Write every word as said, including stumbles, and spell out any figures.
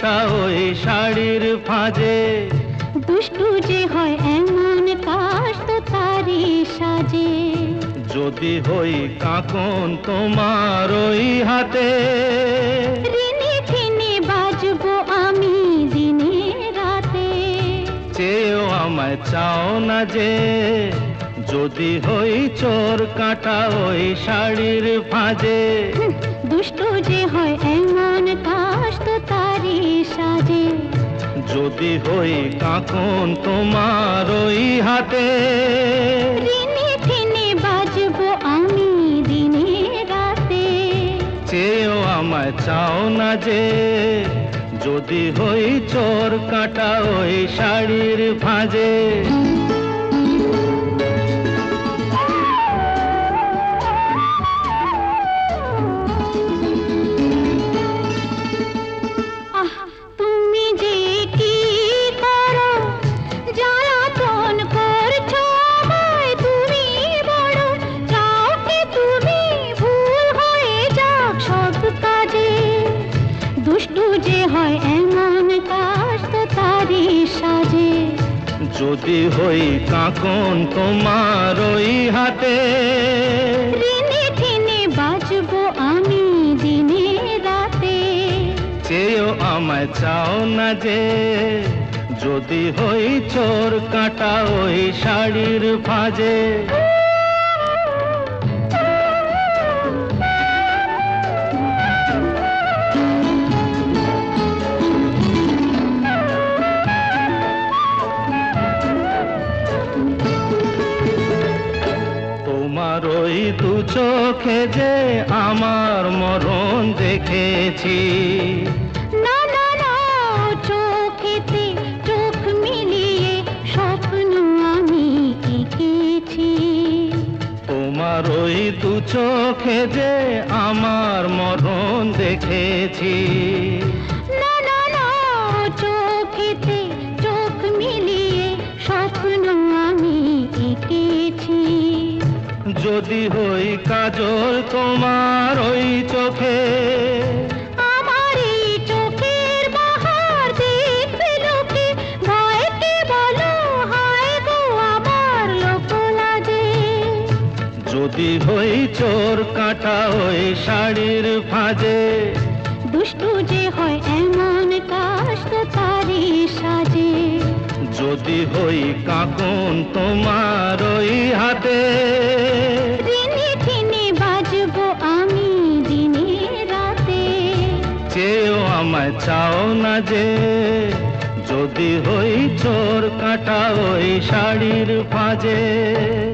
কাটা ওই শাড়ির ফাঁজে। দুষ্টু যে হয় এমন কাশ তো তারি সাজে। যদি হই কাঁকন তোমার ওই হাতে, ঋণে ফিনে বাজবো আমি দিনে রাতে। চেয়েও আমায় চাও না যে, যদি হই চোর কাটা ওই শাড়ির ফাঁজে। দুষ্টু যে হয় এমন কাশ তো তারি সাজে। যদি হই কাঁকন তোমার ওই হাতে, ঋণে ফিনে বাজবো আমি দিনে রাতে। চেয়েও আমায় চাও না যে, যদি হই চোর কাটা ওই শাড়ির ফাঁজে। তুমি যে কি করো, জ্বালাতন করছো আমায় তুমি বড়। চাও কি তুমি ভুল হয়ে যাক সব কাজে। দুষ্টু যে হয় এমন কাশ তো তারি সাজে। যদি হই কাঁকন তোমার ওই হাতে, ঋণে ফিনে বাজবো আমি দিনে রাতে। চেয়েও আমায় চাও না যে, যদি হই চোর কাটা ওই শাড়ির ফাঁজে। তোমার ওই দু চোখে যে আমার মরণ দেখেছি। না না না, চোখেতে চোখ মিলিয়ে স্বপ্ন আমি এঁকেছি। তোমার ওই দু চোখে যে আমার মরণ দেখেছি। না না না, চোখেতে চোখ মিলিয়ে স্বপ্ন আমি এঁকেছি। যদি হই কাজল তোমার ওই চোখে, আমার এই চোখের বাহার দেখবে লোকে। ভয়কে বলো হায় গো আমার লোক লাজে। যদি হই চোর কাটা ওই শাড়ির ফাঁজে। দুষ্টু যে হয় এমন কাশ তো তারি সাজে। যদি হই কাঁকন তোমার ওই হাতে, ঋণে ফিনে বাজবো আমি দিনে রাতে। চেয়েও আমায় চাও না যে, যদি হই চোর কাটা ওই শাড়ির ফাঁজে।